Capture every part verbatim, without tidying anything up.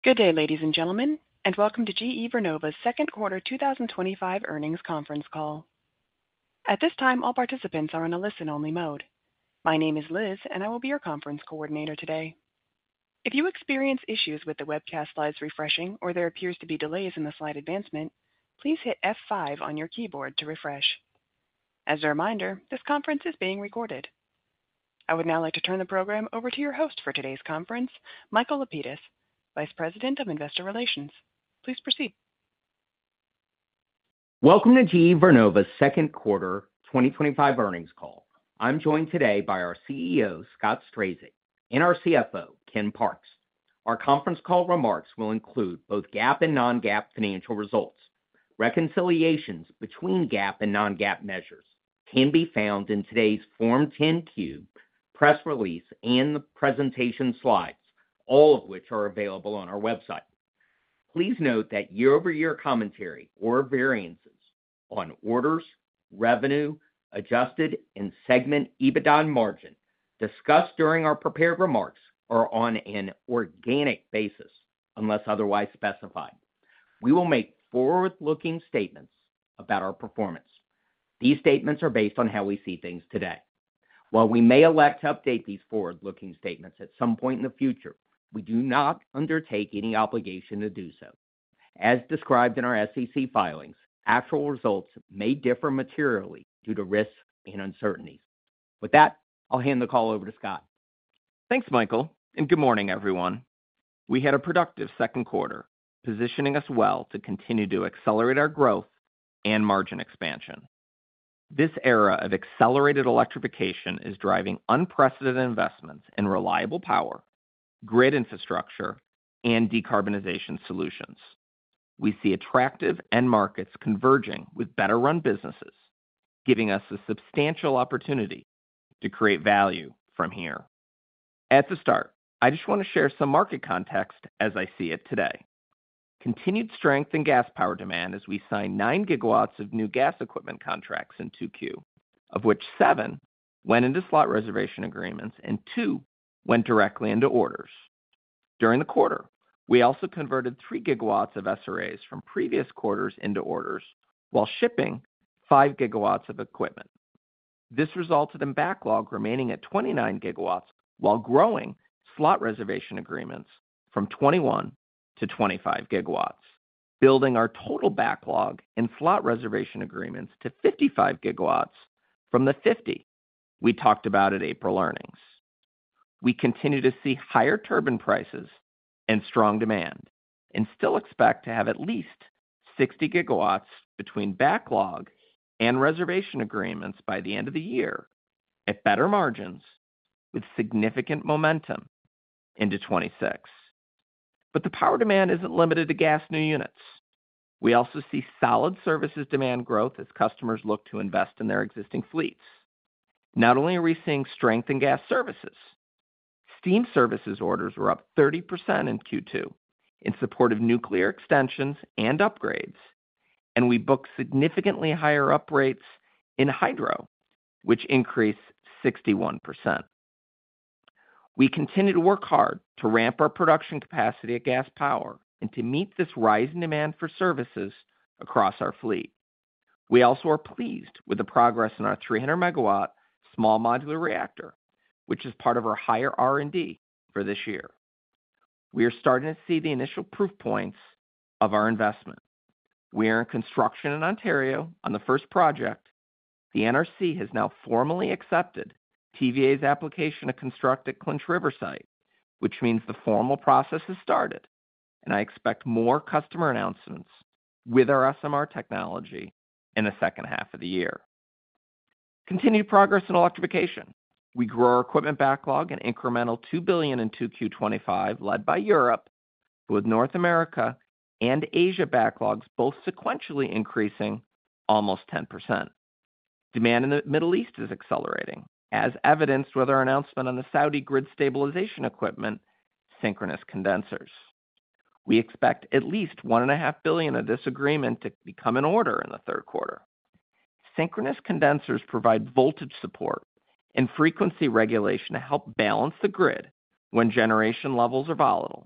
Good day, ladies and gentlemen, and welcome to G E Vernova's second quarter two thousand twenty-five earnings conference call. At this time, all participants are in a listen-only mode. My name is Liz, and I will be your conference coordinator today. If you experience issues with the webcast slides refreshing or there appears to be delays in the slide advancement, please hit F five on your keyboard to refresh. As a reminder, this conference is being recorded. I would now like to turn the program over to your host for today's conference, Michael Lapides, Vice President of Investor Relations. Please proceed. Welcome to G E Vernova's second quarter twenty twenty-five earnings call. I'm joined today by our C E O, Scott Strazik, and our C F O, Ken Parks. Our conference call remarks will include both GAAP and non-GAAP financial results. Reconciliations between GAAP and non-GAAP measures can be found in today's Form ten Q, press release, and the presentation slides, all of which are available on our website. Please note that year-over-year commentary or variances on orders, revenue, adjusted, and segment EBITDA and margin discussed during our prepared remarks are on an organic basis, unless otherwise specified. We will make forward-looking statements about our performance. These statements are based on how we see things today. While we may elect to update these forward-looking statements at some point in the future, we do not undertake any obligation to do so. As described in our S E C filings, actual results may differ materially due to risks and uncertainties. With that, I'll hand the call over to Scott. Thanks, Michael, and good morning, everyone. We had a productive second quarter, positioning us well to continue to accelerate our growth and margin expansion. This era of accelerated electrification is driving unprecedented investments in reliable power, grid infrastructure, and decarbonization solutions. We see attractive end markets converging with better-run businesses, giving us a substantial opportunity to create value from here. At the start, I just want to share some market context as I see it today. Continued strength in gas power demand as we sign nine gigawatts of new gas equipment contracts in two Q, of which seven went into slot reservation agreements and two went directly into orders. During the quarter, we also converted three gigawatts of S R As from previous quarters into orders while shipping five gigawatts of equipment. This resulted in backlog remaining at twenty-nine gigawatts while growing slot reservation agreements from twenty-one to twenty-five gigawatts, building our total backlog in slot reservation agreements to fifty-five gigawatts from the fifty we talked about at April earnings. We continue to see higher turbine prices and strong demand, and still expect to have at least sixty gigawatts between backlog and reservation agreements by the end of the year at better margins with significant momentum into twenty-six. But the power demand isn't limited to gas new units. We also see solid services demand growth as customers look to invest in their existing fleets. Not only are we seeing strength in gas services, steam services orders were up thirty percent in Q two in support of nuclear extensions and upgrades, and we booked significantly higher up rates in hydro, which increased sixty-one percent. We continue to work hard to ramp our production capacity at Gas Power and to meet this rising demand for services across our fleet. We also are pleased with the progress in our three hundred megawatt small modular reactor, which is part of our higher R and D for this year. We are starting to see the initial proof points of our investment. We are in construction in Ontario on the first project. The N R C has now formally accepted T V A's application to construct at Clinch River site, which means the formal process has started, and I expect more customer announcements with our S M R technology in the second half of the year. Continued progress in electrification. We grew our equipment backlog an incremental two billion dollars in two Q twenty-five, led by Europe, with North America and Asia backlogs both sequentially increasing almost ten percent. Demand in the Middle East is accelerating, as evidenced with our announcement on the Saudi grid stabilization equipment, synchronous condensers. We expect at least one point five billion dollars of this agreement to become an order in the third quarter. Synchronous condensers provide voltage support and frequency regulation to help balance the grid when generation levels are volatile,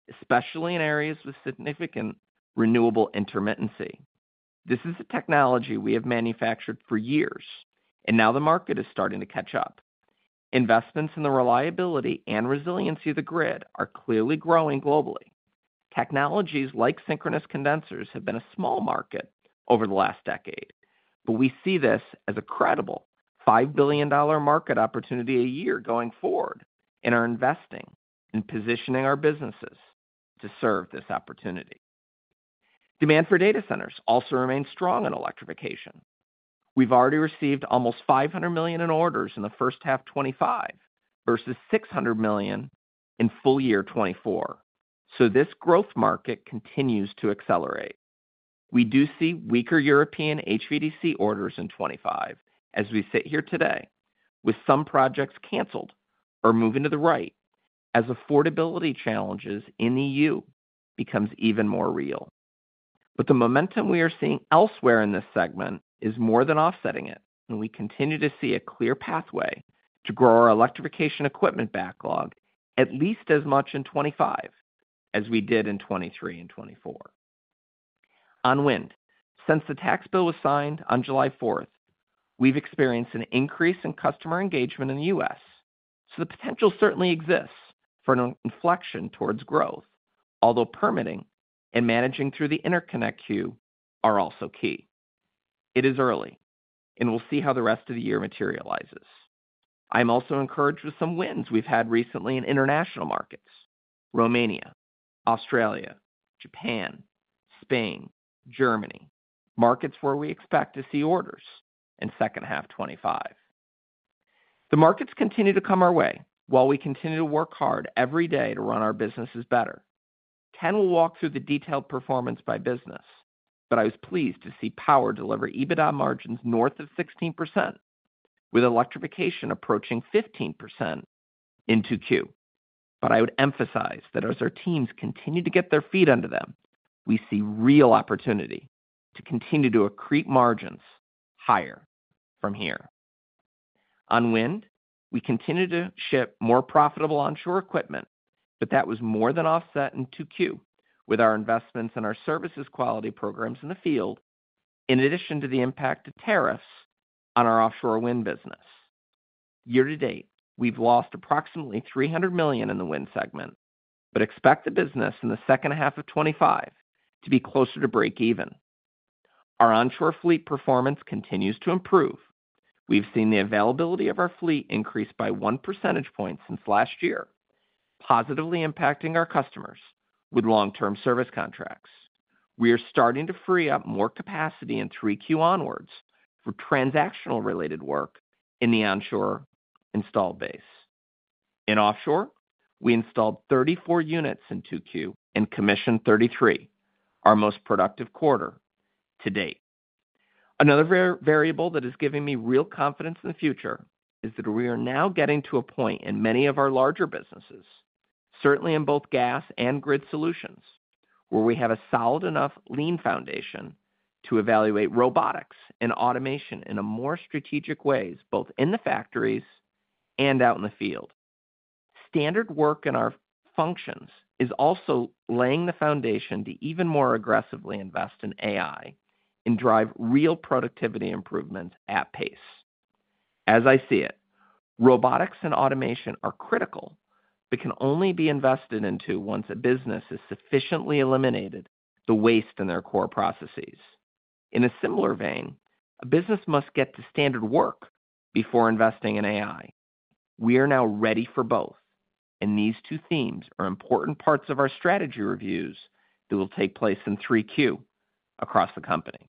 especially in areas with significant renewable intermittency. This is a technology we have manufactured for years, and now the market is starting to catch up. Investments in the reliability and resiliency of the grid are clearly growing globally. Technologies like synchronous condensers have been a small market over the last decade, but we see this as a credible five billion dollars market opportunity a year going forward and are investing in positioning our businesses to serve this opportunity. Demand for data centers also remains strong in electrification. We've already received almost five hundred million dollars in orders in the first half twenty-five versus six hundred million dollars in full year twenty-four. So this growth market continues to accelerate. We do see weaker European H V D C orders in twenty-five as we sit here today, with some projects canceled or moving to the right as affordability challenges in the E U becomes even more real. But the momentum we are seeing elsewhere in this segment is more than offsetting it, and we continue to see a clear pathway to grow our electrification equipment backlog at least as much in twenty-five as we did in twenty-three and twenty-four. On wind, since the tax bill was signed on July fourth, we've experienced an increase in customer engagement in the U S, so the potential certainly exists for an inflection towards growth, although permitting and managing through the interconnect queue are also key. It is early, and we'll see how the rest of the year materializes. I'm also encouraged with some wins we've had recently in international markets: Romania, Australia, Japan, Spain, Germany, markets where we expect to see orders in second half twenty-five. The markets continue to come our way while we continue to work hard every day to run our businesses better. Ken will walk through the detailed performance by business, but I was pleased to see Power deliver EBITDA margins north of sixteen percent, with electrification approaching fifteen percent in two Q. But I would emphasize that as our teams continue to get their feet under them, we see real opportunity to continue to accrete margins higher from here. On wind, we continue to ship more profitable onshore equipment, but that was more than offset in two Q with our investments in our services quality programs in the field, in addition to the impact of tariffs on our offshore wind business. Year to date, we've lost approximately three hundred million dollars in the wind segment, but expect the business in the second half of twenty-five to be closer to break even. Our onshore fleet performance continues to improve. We've seen the availability of our fleet increase by one percentage point since last year, positively impacting our customers with long-term service contracts. We are starting to free up more capacity in three Q onwards for transactional related work in the onshore installed base. In offshore, we installed thirty-four units in two Q and commissioned thirty-three, our most productive quarter to date. Another var- variable that is giving me real confidence in the future is that we are now getting to a point in many of our larger businesses, certainly in both gas and grid solutions, where we have a solid enough lean foundation to evaluate robotics and automation in a more strategic ways, both in the factories and out in the field. Standard work in our functions is also laying the foundation to even more aggressively invest in A I and drive real productivity improvements at pace. As I see it, robotics and automation are critical, but can only be invested into once a business has sufficiently eliminated the waste in their core processes. In a similar vein, a business must get to standard work before investing in A I. We are now ready for both, and these two themes are important parts of our strategy reviews that will take place in three Q across the company.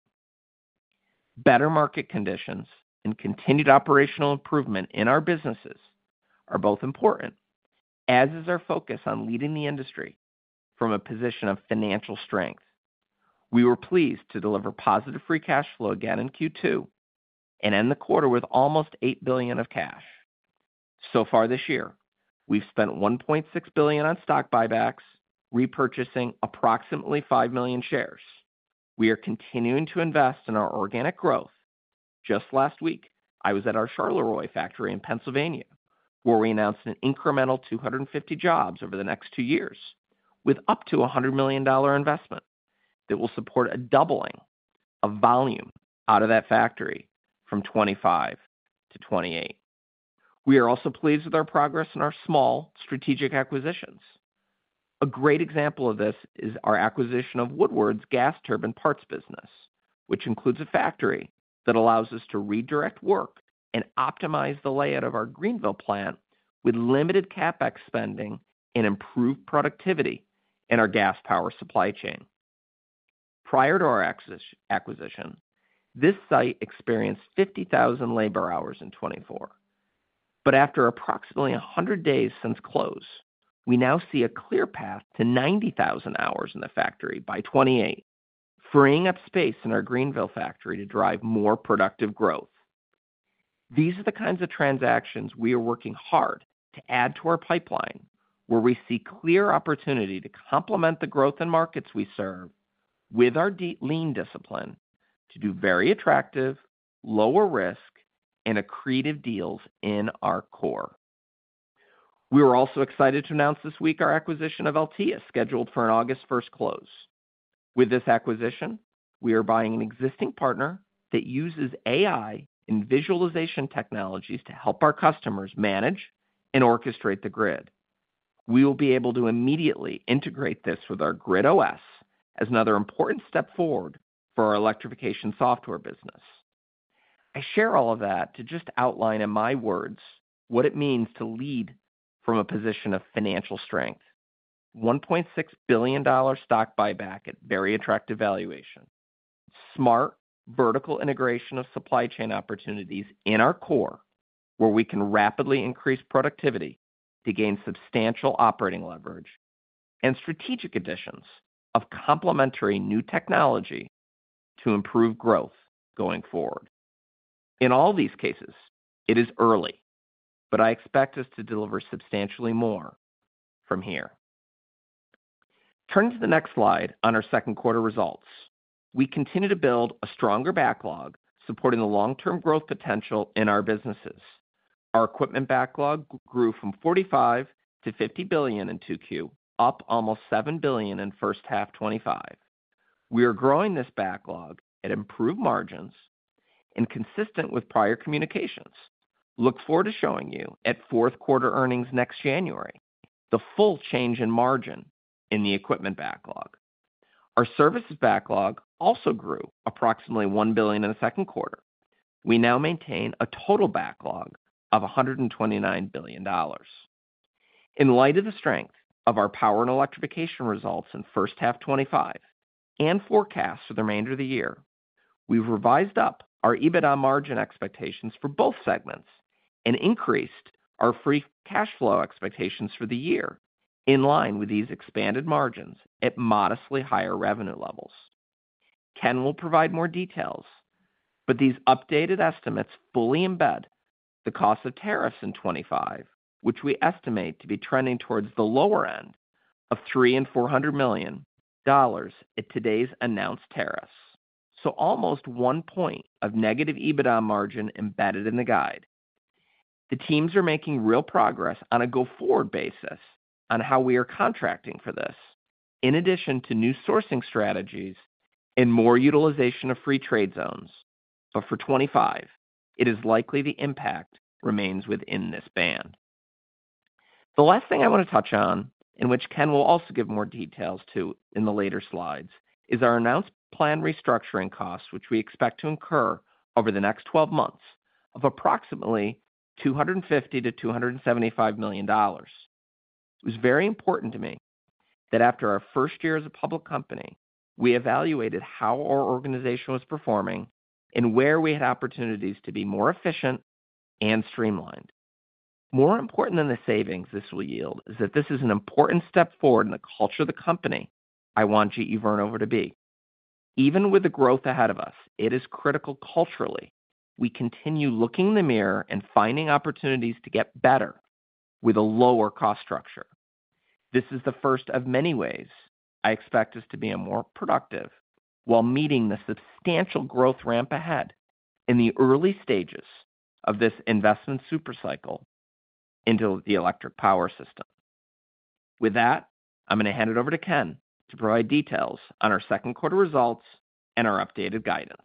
Better market conditions and continued operational improvement in our businesses are both important, as is our focus on leading the industry from a position of financial strength. We were pleased to deliver positive free cash flow again in Q two and end the quarter with almost eight billion dollars of cash. So far this year, we've spent one point six billion dollars on stock buybacks, repurchasing approximately five million shares. We are continuing to invest in our organic growth. Just last week, I was at our Charleroi factory in Pennsylvania, where we announced an incremental two hundred fifty jobs over the next two years, with up to a one hundred million dollars investment that will support a doubling of volume out of that factory from twenty-five to twenty-eight. We are also pleased with our progress in our small strategic acquisitions. A great example of this is our acquisition of Woodward's gas turbine parts business, which includes a factory that allows us to redirect work and optimize the layout of our Greenville plant with limited CapEx spending and improved productivity in our gas power supply chain. Prior to our acquisition, this site experienced fifty thousand labor hours in twenty-four. But after approximately one hundred days since close, we now see a clear path to ninety thousand hours in the factory by twenty-eight, freeing up space in our Greenville factory to drive more productive growth. These are the kinds of transactions we are working hard to add to our pipeline, where we see clear opportunity to complement the growth in markets we serve with our deep lean discipline to do very attractive, lower risk, and accretive deals in our core. We were also excited to announce this week our acquisition of Altia, scheduled for an August first close. With this acquisition, we are buying an existing partner that uses A I and visualization technologies to help our customers manage and orchestrate the grid. We will be able to immediately integrate this with our Grid O S as another important step forward for our electrification software business. I share all of that to just outline in my words what it means to lead from a position of financial strength. one point six billion dollars stock buyback at very attractive valuation. Smart vertical integration of supply chain opportunities in our core, where we can rapidly increase productivity to gain substantial operating leverage, and strategic additions of complementary new technology to improve growth going forward. In all these cases, it is early, but I expect us to deliver substantially more from here. Turning to the next slide on our second quarter results, we continue to build a stronger backlog supporting the long-term growth potential in our businesses. Our equipment backlog grew from forty-five to fifty billion in two Q, up almost seven billion in first half twenty-five. We are growing this backlog at improved margins and consistent with prior communications. Look forward to showing you at fourth quarter earnings next January the full change in margin in the equipment backlog. Our services backlog also grew approximately one billion dollars in the second quarter. We now maintain a total backlog of one hundred twenty-nine billion dollars. In light of the strength of our power and electrification results in first half twenty-five and forecasts for the remainder of the year, we've revised up our EBITDA margin expectations for both segments and increased our free cash flow expectations for the year in line with these expanded margins at modestly higher revenue levels. Ken will provide more details, but these updated estimates fully embed the cost of tariffs in twenty-five, which we estimate to be trending towards the lower end of three and four hundred million dollars at today's announced tariffs. So almost one point of negative EBITDA margin embedded in the guide. The teams are making real progress on a go-forward basis on how we are contracting for this, in addition to new sourcing strategies and more utilization of free trade zones. But for twenty-five, it is likely the impact remains within this band. The last thing I want to touch on, in which Ken will also give more details to in the later slides, is our announced planned restructuring costs, which we expect to incur over the next twelve months of approximately two hundred fifty to two hundred seventy-five million dollars. It was very important to me that after our first year as a public company, we evaluated how our organization was performing and where we had opportunities to be more efficient and streamlined. More important than the savings this will yield is that this is an important step forward in the culture of the company I want G E Vernova to be. Even with the growth ahead of us, it is critical culturally we continue looking in the mirror and finding opportunities to get better with a lower cost structure. This is the first of many ways I expect us to be more productive while meeting the substantial growth ramp ahead in the early stages of this investment supercycle into the electric power system. With that, I'm going to hand it over to Ken to provide details on our second quarter results and our updated guidance.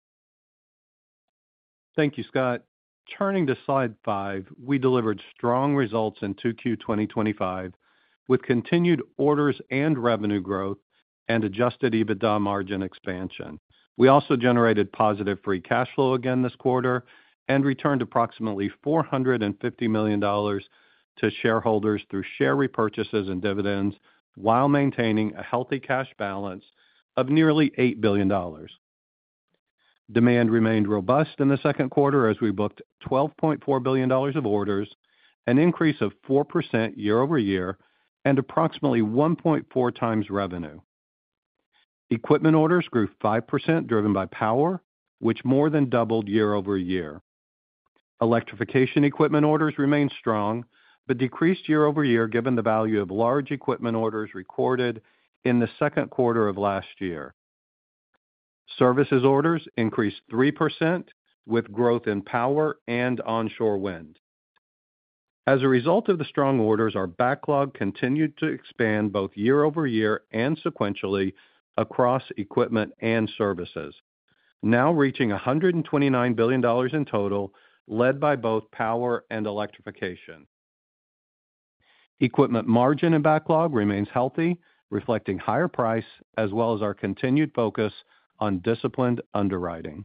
Thank you, Scott. Turning to slide five, we delivered strong results in two Q twenty twenty-five with continued orders and revenue growth and adjusted EBITDA margin expansion. We also generated positive free cash flow again this quarter and returned approximately four hundred fifty million dollars to shareholders through share repurchases and dividends while maintaining a healthy cash balance of nearly eight billion dollars. Demand remained robust in the second quarter as we booked twelve point four billion dollars of orders, an increase of four percent year over year, and approximately one point four times revenue. Equipment orders grew five percent, driven by power, which more than doubled year over year. Electrification equipment orders remained strong, but decreased year over year given the value of large equipment orders recorded in the second quarter of last year. Services orders increased three percent, with growth in power and onshore wind. As a result of the strong orders, our backlog continued to expand both year over year and sequentially across equipment and services, now reaching one hundred twenty-nine billion dollars in total, led by both power and electrification. Equipment margin and backlog remains healthy, reflecting higher price as well as our continued focus on disciplined underwriting.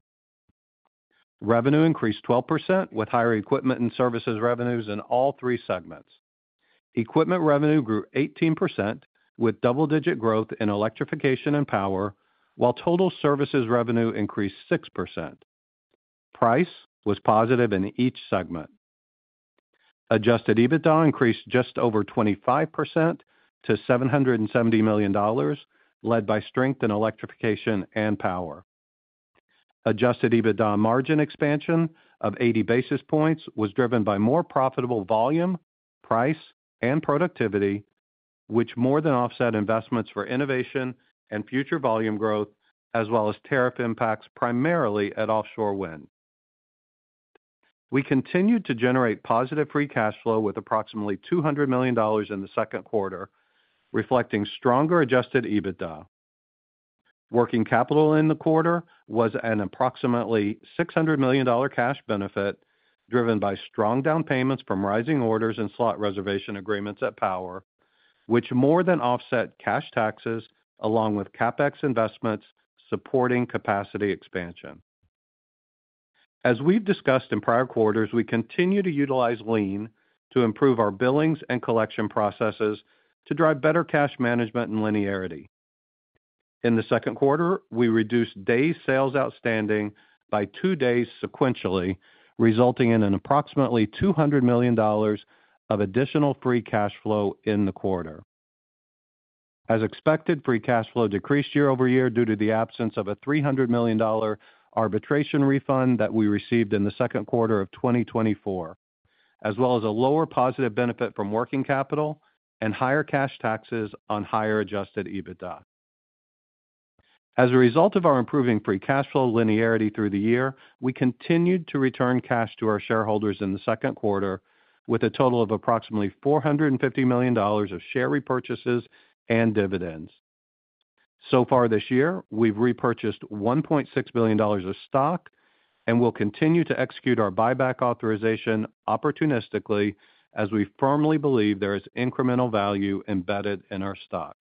Revenue increased twelve percent with higher equipment and services revenues in all three segments. Equipment revenue grew eighteen percent with double-digit growth in electrification and power, while total services revenue increased six percent. Price was positive in each segment. Adjusted EBITDA increased just over twenty-five percent to seven hundred seventy million dollars, led by strength in electrification and power. Adjusted EBITDA margin expansion of eighty basis points was driven by more profitable volume, price, and productivity, which more than offset investments for innovation and future volume growth, as well as tariff impacts primarily at offshore wind. We continued to generate positive free cash flow with approximately two hundred million dollars in the second quarter, reflecting stronger adjusted EBITDA. Working capital in the quarter was an approximately six hundred million dollars cash benefit, driven by strong down payments from rising orders and slot reservation agreements at power, which more than offset cash taxes along with CapEx investments supporting capacity expansion. As we've discussed in prior quarters, we continue to utilize Lean to improve our billings and collection processes to drive better cash management and linearity. In the second quarter, we reduced days sales outstanding by two days sequentially, resulting in an approximately two hundred million dollars of additional free cash flow in the quarter. As expected, free cash flow decreased year over year due to the absence of a three hundred million dollars arbitration refund that we received in the second quarter of twenty twenty-four, as well as a lower positive benefit from working capital and higher cash taxes on higher adjusted EBITDA. As a result of our improving free cash flow linearity through the year, we continued to return cash to our shareholders in the second quarter with a total of approximately four hundred fifty million dollars of share repurchases and dividends. So far this year, we've repurchased one point six billion dollars of stock and will continue to execute our buyback authorization opportunistically as we firmly believe there is incremental value embedded in our stock.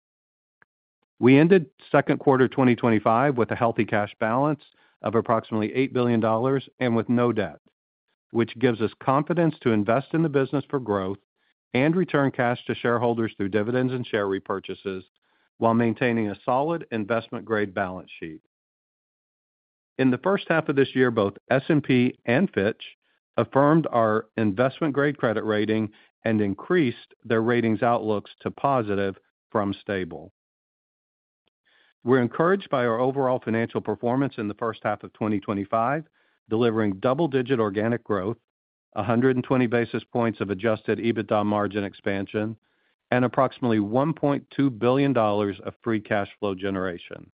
We ended second quarter twenty twenty-five with a healthy cash balance of approximately eight billion dollars and with no debt, which gives us confidence to invest in the business for growth and return cash to shareholders through dividends and share repurchases while maintaining a solid investment-grade balance sheet. In the first half of this year, both S and P and Fitch affirmed our investment-grade credit rating and increased their ratings outlooks to positive from stable. We're encouraged by our overall financial performance in the first half of twenty twenty-five, delivering double-digit organic growth, one hundred twenty basis points of adjusted EBITDA margin expansion, and approximately one point two billion dollars of free cash flow generation.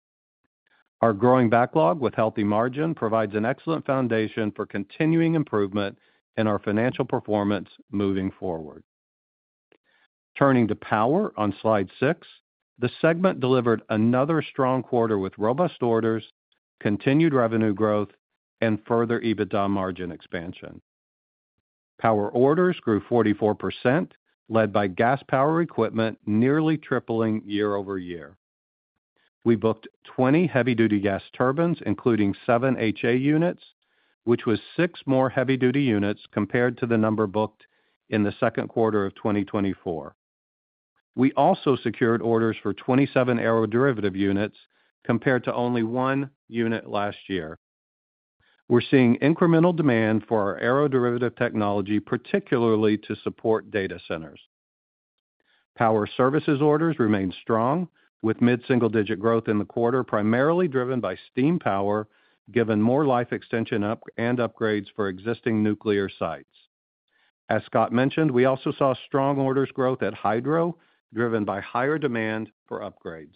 Our growing backlog with healthy margin provides an excellent foundation for continuing improvement in our financial performance moving forward. Turning to Power on slide six, the segment delivered another strong quarter with robust orders, continued revenue growth, and further EBITDA margin expansion. Power orders grew forty-four percent, led by gas power equipment nearly tripling year over year. We booked twenty heavy-duty gas turbines, including seven H A units, which was six more heavy-duty units compared to the number booked in the second quarter of twenty twenty-four. We also secured orders for twenty-seven aeroderivative units compared to only one unit last year. We're seeing incremental demand for our aeroderivative technology, particularly to support data centers. Power services orders remained strong, with mid-single-digit growth in the quarter, primarily driven by steam power, given more life extension up and upgrades for existing nuclear sites. As Scott mentioned, we also saw strong orders growth at Hydro, driven by higher demand for upgrades.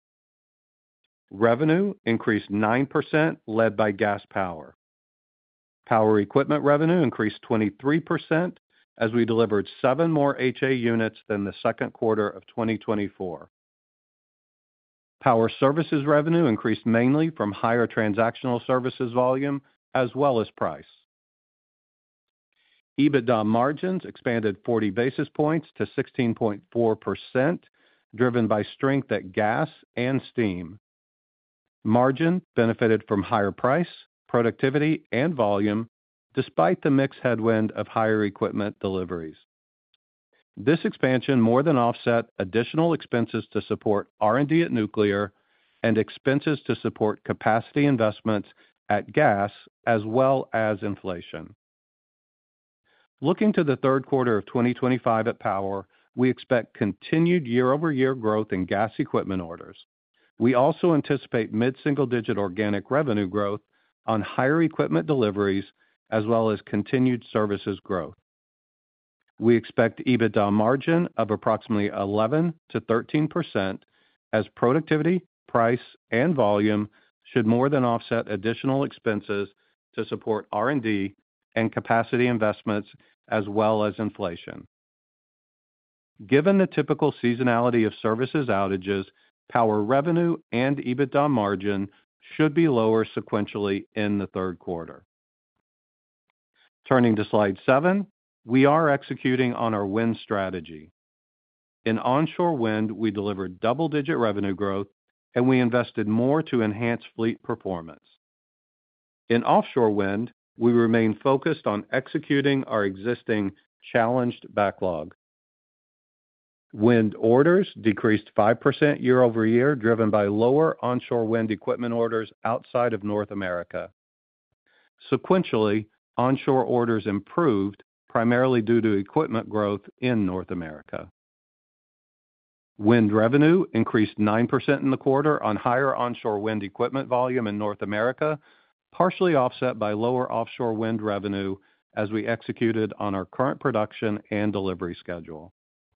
Revenue increased nine percent, led by gas power. Power equipment revenue increased twenty-three percent as we delivered seven more H A units than the second quarter of twenty twenty-four. Power services revenue increased mainly from higher transactional services volume as well as price. EBITDA margins expanded forty basis points to sixteen point four percent, driven by strength at gas and steam. Margin benefited from higher price, productivity, and volume, despite the mixed headwind of higher equipment deliveries. This expansion more than offset additional expenses to support R and D at nuclear and expenses to support capacity investments at gas, as well as inflation. Looking to the third quarter of twenty twenty-five at Power, we expect continued year-over-year growth in gas equipment orders. We also anticipate mid-single-digit organic revenue growth on higher equipment deliveries, as well as continued services growth. We expect EBITDA margin of approximately eleven to thirteen percent, as productivity, price, and volume should more than offset additional expenses to support R and D and capacity investments, as well as inflation. Given the typical seasonality of services outages, Power revenue and EBITDA margin should be lower sequentially in the third quarter. Turning to slide seven, we are executing on our wind strategy. In onshore wind, we delivered double-digit revenue growth, and we invested more to enhance fleet performance. In offshore wind, we remain focused on executing our existing challenged backlog. Wind orders decreased five percent year over year, driven by lower onshore wind equipment orders outside of North America. Sequentially, onshore orders improved, primarily due to equipment growth in North America. Wind revenue increased nine percent in the quarter on higher onshore wind equipment volume in North America, partially offset by lower offshore wind revenue as we executed on our current production and delivery schedule.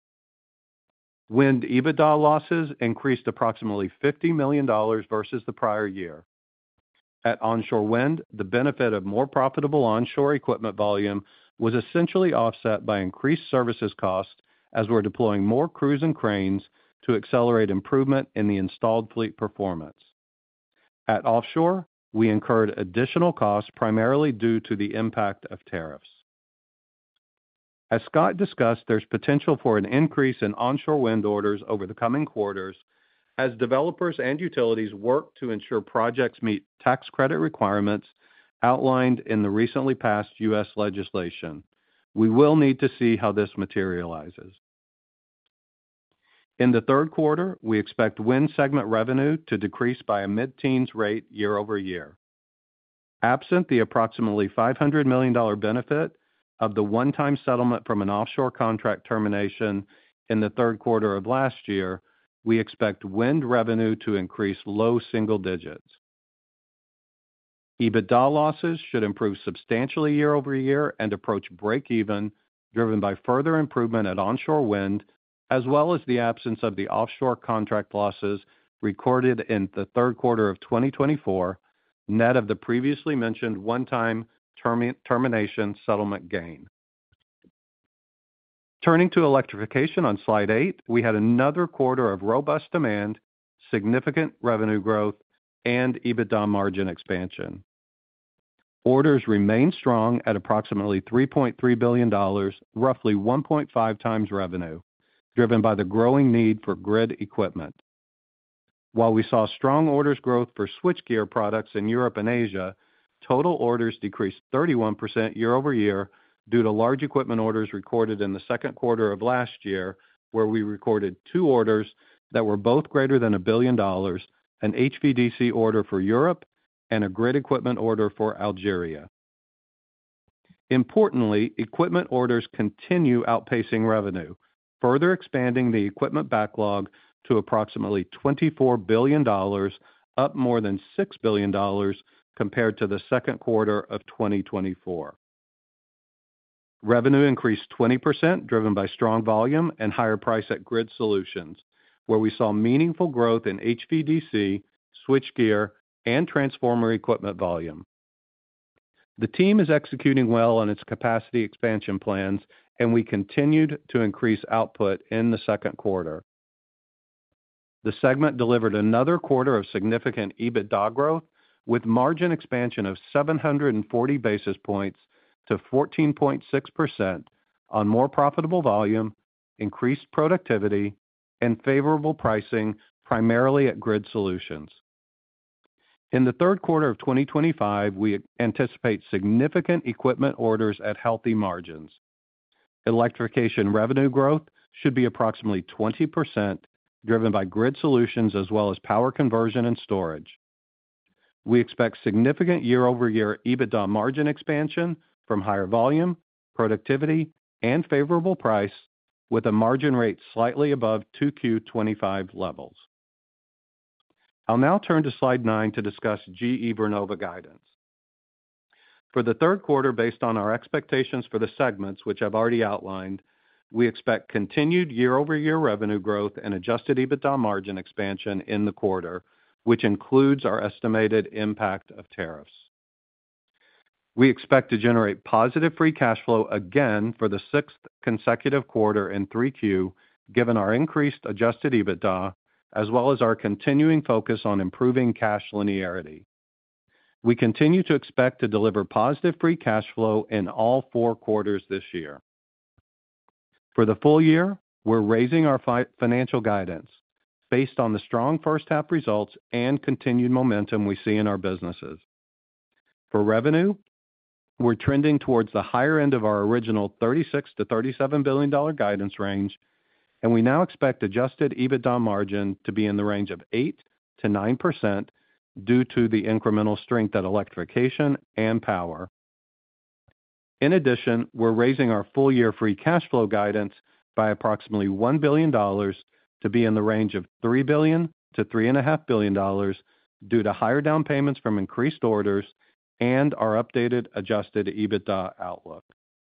Wind EBITDA losses increased approximately fifty million dollars versus the prior year. At onshore wind, the benefit of more profitable onshore equipment volume was essentially offset by increased services costs as we're deploying more crews and cranes to accelerate improvement in the installed fleet performance. At offshore, we incurred additional costs primarily due to the impact of tariffs. As Scott discussed, there's potential for an increase in onshore wind orders over the coming quarters as developers and utilities work to ensure projects meet tax credit requirements outlined in the recently passed U S legislation. We will need to see how this materializes. In the third quarter, we expect wind segment revenue to decrease by a mid-teens rate year over year. Absent the approximately five hundred million dollars benefit of the one-time settlement from an offshore contract termination in the third quarter of last year, we expect wind revenue to increase low single digits. EBITDA losses should improve substantially year over year and approach break-even, driven by further improvement at onshore wind, as well as the absence of the offshore contract losses recorded in the third quarter of twenty twenty-four, net of the previously mentioned one-time termi- termination settlement gain. Turning to electrification on slide eight, we had another quarter of robust demand, significant revenue growth, and EBITDA margin expansion. Orders remain strong at approximately three point three billion dollars, roughly one point five times revenue, driven by the growing need for grid equipment. While we saw strong orders growth for switchgear products in Europe and Asia, total orders decreased thirty-one percent year-over-year due to large equipment orders recorded in the second quarter of last year, where we recorded two orders that were both greater than a billion dollars, an H V D C order for Europe and a grid equipment order for Algeria. Importantly, equipment orders continue outpacing revenue, further expanding the equipment backlog to approximately twenty-four billion dollars, up more than six billion dollars compared to the second quarter of twenty twenty-four. Revenue increased twenty percent, driven by strong volume and higher price at Grid Solutions, where we saw meaningful growth in H V D C, switchgear, and transformer equipment volume. The team is executing well on its capacity expansion plans, and we continued to increase output in the second quarter. The segment delivered another quarter of significant EBITDA growth, with margin expansion of seven hundred forty basis points to fourteen point six percent on more profitable volume, increased productivity, and favorable pricing, primarily at Grid Solutions. In the third quarter of twenty twenty-five, we anticipate significant equipment orders at healthy margins. Electrification revenue growth should be approximately twenty percent, driven by Grid Solutions as well as power conversion and storage. We expect significant year-over-year EBITDA margin expansion from higher volume, productivity, and favorable price, with a margin rate slightly above two Q twenty-five levels. I'll now turn to slide nine to discuss G E Vernova guidance. For the third quarter, based on our expectations for the segments, which I've already outlined, we expect continued year-over-year revenue growth and adjusted EBITDA margin expansion in the quarter, which includes our estimated impact of tariffs. We expect to generate positive free cash flow again for the sixth consecutive quarter in three Q, given our increased adjusted EBITDA, as well as our continuing focus on improving cash linearity. We continue to expect to deliver positive free cash flow in all four quarters this year. For the full year, we're raising our fi- financial guidance based on the strong first half results and continued momentum we see in our businesses. For revenue, we're trending towards the higher end of our original thirty-six to thirty-seven billion dollars guidance range, and we now expect adjusted EBITDA margin to be in the range of eight to nine percent due to the incremental strength at electrification and power. In addition, we're raising our full-year free cash flow guidance by approximately one billion dollars to be in the range of three billion dollars to three point five billion dollars due to higher down payments from increased orders and our updated adjusted EBITDA outlook.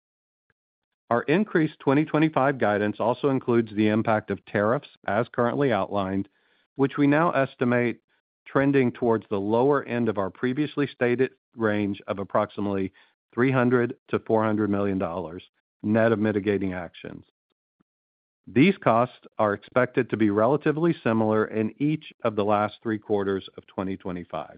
Our increased twenty twenty-five guidance also includes the impact of tariffs as currently outlined, which we now estimate trending towards the lower end of our previously stated range of approximately three hundred to four hundred million dollars, net of mitigating actions. These costs are expected to be relatively similar in each of the last three quarters of twenty twenty-five.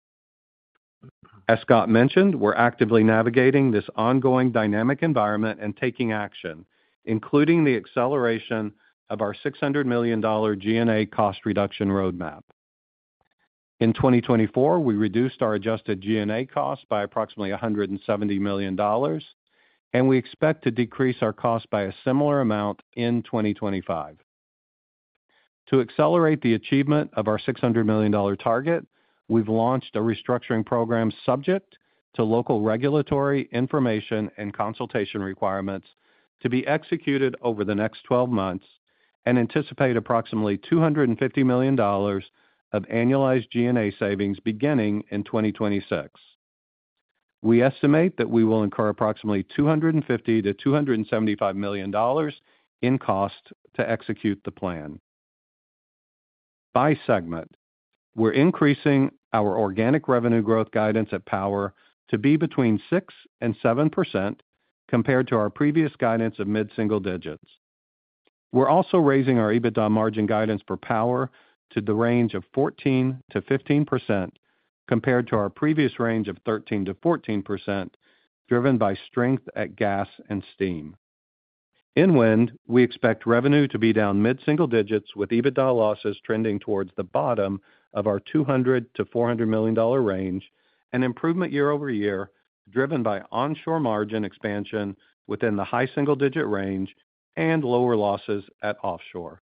As Scott mentioned, we're actively navigating this ongoing dynamic environment and taking action, including the acceleration of our six hundred million dollars G and A cost reduction roadmap. In twenty twenty-four, we reduced our adjusted G and A costs by approximately one hundred seventy million dollars, and we expect to decrease our costs by a similar amount in twenty twenty-five. To accelerate the achievement of our six hundred million dollars target, we've launched a restructuring program subject to local regulatory, information, and consultation requirements to be executed over the next twelve months and anticipate approximately two hundred fifty million dollars of annualized G and A savings beginning in twenty twenty-six. We estimate that we will incur approximately two hundred fifty to two hundred seventy-five million dollars in cost to execute the plan. By segment, we're increasing our organic revenue growth guidance at Power to be between six and seven percent, compared to our previous guidance of mid-single digits. We're also raising our EBITDA margin guidance for Power to the range of fourteen to fifteen percent, compared to our previous range of thirteen to fourteen percent, driven by strength at Gas and Steam. In Wind, we expect revenue to be down mid-single digits, with EBITDA losses trending towards the bottom of our two hundred to four hundred million dollars range, an improvement year-over-year, driven by onshore margin expansion within the high single-digit range and lower losses at offshore.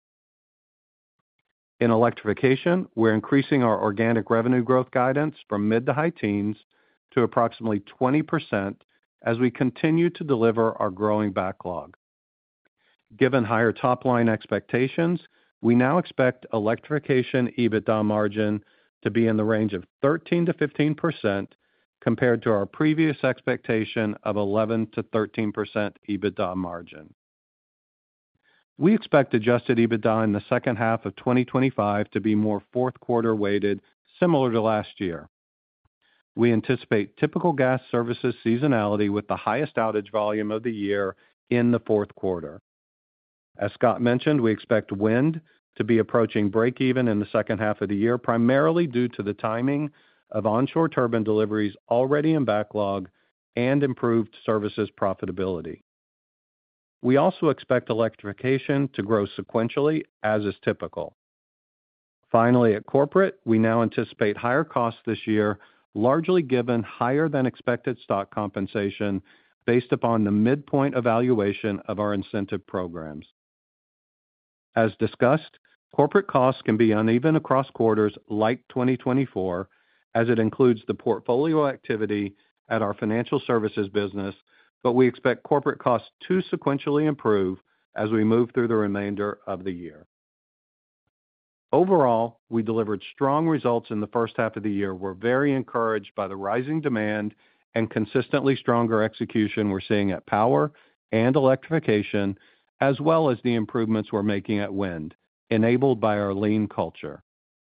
In Electrification, we're increasing our organic revenue growth guidance from mid to high teens to approximately twenty percent as we continue to deliver our growing backlog. Given higher top-line expectations, we now expect Electrification EBITDA margin to be in the range of thirteen to fifteen percent, compared to our previous expectation of eleven to thirteen percent EBITDA margin. We expect adjusted EBITDA in the second half of twenty twenty-five to be more fourth quarter weighted, similar to last year. We anticipate typical Gas Services seasonality with the highest outage volume of the year in the fourth quarter. As Scott mentioned, we expect Wind to be approaching break-even in the second half of the year, primarily due to the timing of onshore turbine deliveries already in backlog and improved services profitability. We also expect Electrification to grow sequentially, as is typical. Finally, at Corporate, we now anticipate higher costs this year, largely given higher than expected stock compensation based upon the midpoint evaluation of our incentive programs. As discussed, corporate costs can be uneven across quarters like twenty twenty-four, as it includes the portfolio activity at our financial services business, but we expect corporate costs to sequentially improve as we move through the remainder of the year. Overall, we delivered strong results in the first half of the year. We're very encouraged by the rising demand and consistently stronger execution we're seeing at Power and Electrification, as well as the improvements we're making at Wind, enabled by our lean culture.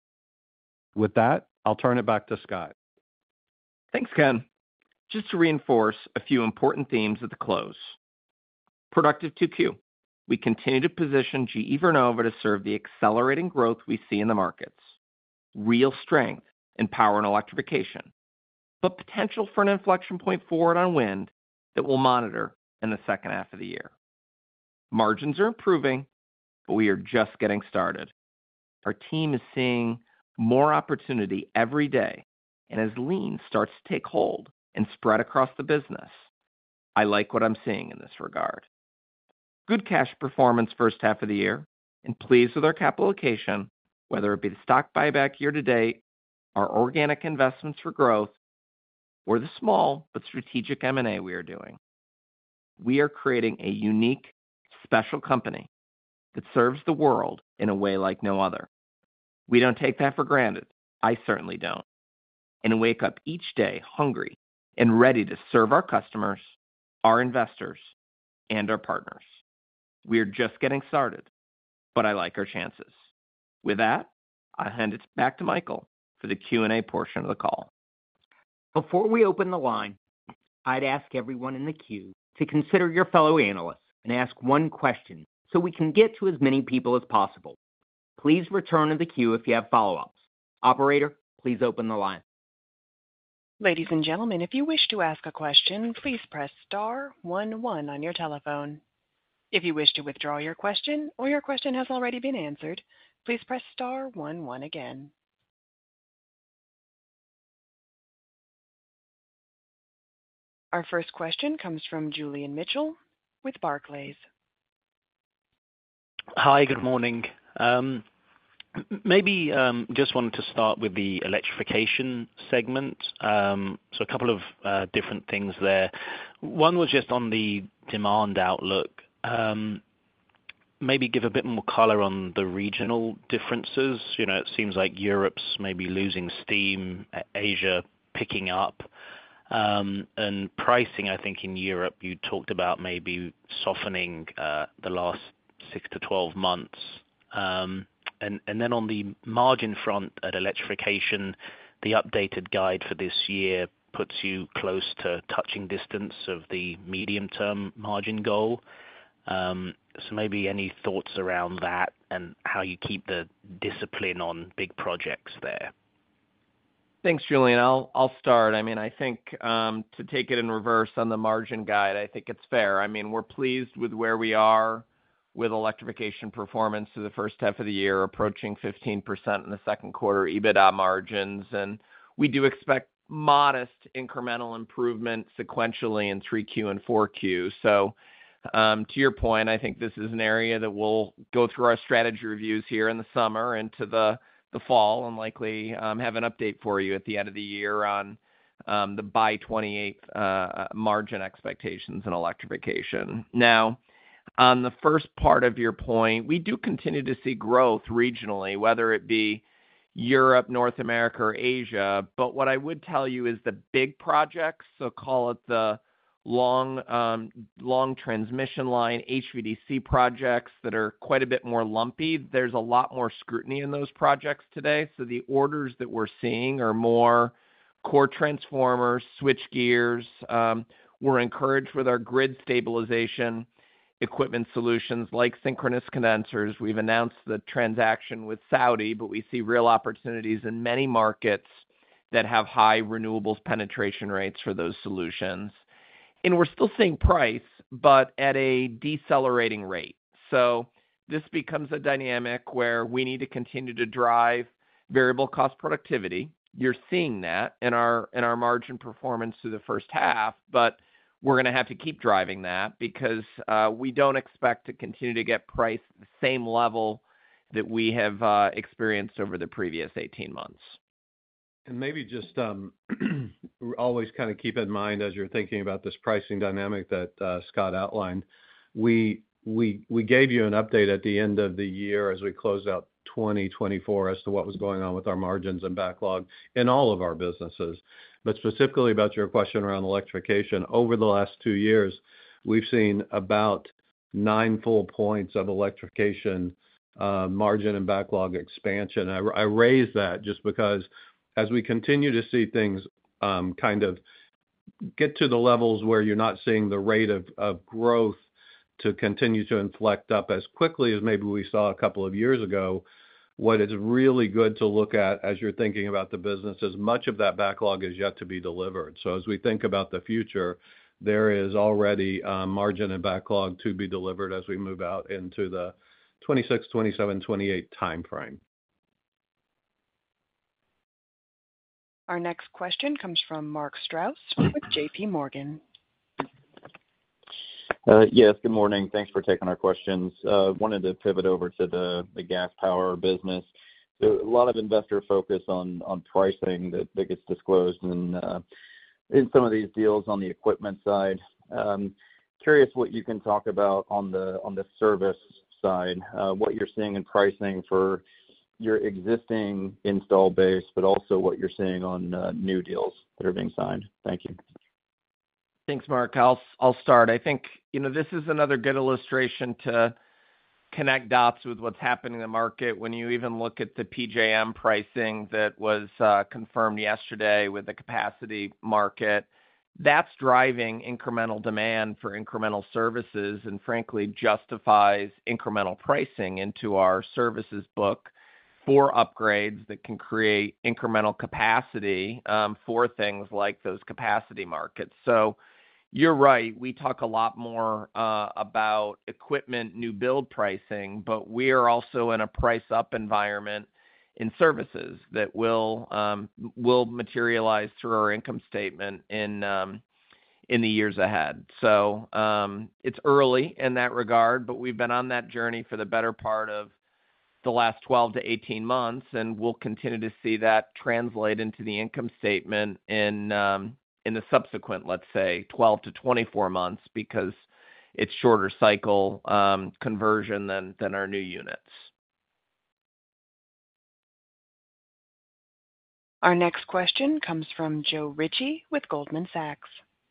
With that, I'll turn it back to Scott. Thanks, Ken. Just to reinforce a few important themes at the close. Productive two Q. We continue to position G E Vernova to serve the accelerating growth we see in the markets. Real strength in Power and Electrification, but potential for an inflection point forward on Wind that we'll monitor in the second half of the year. Margins are improving, but we are just getting started. Our team is seeing more opportunity every day, and as lean starts to take hold and spread across the business, I like what I'm seeing in this regard. Good cash performance first half of the year, and pleased with our capital allocation, whether it be the stock buyback year to date, our organic investments for growth, or the small but strategic M and A we are doing. We are creating a unique, special company that serves the world in a way like no other. We don't take that for granted. I certainly don't. And wake up each day hungry and ready to serve our customers, our investors, and our partners. We are just getting started, but I like our chances. With that, I'll hand it back to Michael for the Q and A portion of the call. Before we open the line, I'd ask everyone in the queue to consider your fellow analysts and ask one question so we can get to as many people as possible. Please return to the queue if you have follow-ups. Operator, please open the line. Ladies and gentlemen, if you wish to ask a question, please press star one one on your telephone. If you wish to withdraw your question or your question has already been answered, please press star one one again. Our first question comes from Julian Mitchell with Barclays. Hi, good morning. Um, maybe um, just wanted to start with the Electrification segment. Um, so a couple of uh, different things there. One was just on the demand outlook. Um, maybe give a bit more color on the regional differences. You know, it seems like Europe's maybe losing steam, Asia picking up. Um, and pricing, I think in Europe, you talked about maybe softening uh, the last six to twelve months. Um, and, and then on the margin front at Electrification, the updated guide for this year puts you close to touching distance of the medium-term margin goal. Um, so maybe any thoughts around that and how you keep the discipline on big projects there? Thanks, Julian. I'll I'll start. I mean, I think um, to take it in reverse on the margin guide, I think it's fair. I mean, we're pleased with where we are with electrification performance through the first half of the year, approaching fifteen percent in the second quarter EBITDA margins, and we do expect modest incremental improvement sequentially in three Q and four Q. So, um, to your point, I think this is an area that we'll go through our strategy reviews here in the summer into the the fall, and likely um, have an update for you at the end of the year on um, the by twenty-eight uh, margin expectations in electrification. Now, on the first part of your point, we do continue to see growth regionally, whether it be Europe, North America, or Asia. But what I would tell you is the big projects, so call it the long um, long transmission line H V D C projects that are quite a bit more lumpy. There's a lot more scrutiny in those projects today. So the orders that we're seeing are more core transformers, switch gears. Um, we're encouraged with our grid stabilization equipment solutions like synchronous condensers. We've announced the transaction with Saudi, but we see real opportunities in many markets that have high renewables penetration rates for those solutions. And we're still seeing price, but at a decelerating rate. So this becomes a dynamic where we need to continue to drive variable cost productivity. You're seeing that in our in our margin performance through the first half, but we're going to have to keep driving that because uh, we don't expect to continue to get price at the same level that we have uh, experienced over the previous eighteen months. And maybe just um, always kind of keep in mind as you're thinking about this pricing dynamic that uh, Scott outlined, we we we gave you an update at the end of the year as we closed out twenty twenty-four as to what was going on with our margins and backlog in all of our businesses. But specifically about your question around electrification, over the last two years, we've seen about nine full points of electrification uh, margin and backlog expansion. I, I raise that just because as we continue to see things um, kind of get to the levels where you're not seeing the rate of, of growth to continue to inflect up as quickly as maybe we saw a couple of years ago, what is really good to look at as you're thinking about the business is much of that backlog is yet to be delivered. So as we think about the future, there is already um, margin and backlog to be delivered as we move out into the twenty-six, twenty-seven, twenty-eight timeframe. Our next question comes from Mark Strouse with J P Morgan. Uh, yes, good morning. Thanks for taking our questions. Uh, wanted to pivot over to the, the gas power business. So a lot of investor focus on, on pricing that, that gets disclosed in, uh, in some of these deals on the equipment side. Um, curious what you can talk about on the on the service side, uh, what you're seeing in pricing for your existing install base, but also what you're seeing on uh, new deals that are being signed. Thank you. Thanks, Mark. I'll I'll start. I think, you know, this is another good illustration to connect dots with what's happening in the market. When you even look at the P J M pricing that was uh, confirmed yesterday with the capacity market, that's driving incremental demand for incremental services and frankly justifies incremental pricing into our services book for upgrades that can create incremental capacity um, for things like those capacity markets. So you're right. We talk a lot more uh, about equipment new build pricing, but we are also in a price up environment in services that will um, will materialize through our income statement in um, in the years ahead. So um, it's early in that regard, but we've been on that journey for the better part of the last twelve to eighteen months, and we'll continue to see that translate into the income statement in um, in the subsequent, let's say, twelve to twenty-four months, because it's shorter cycle um, conversion than than our new units. Our next question comes from Joe Ritchie with Goldman Sachs.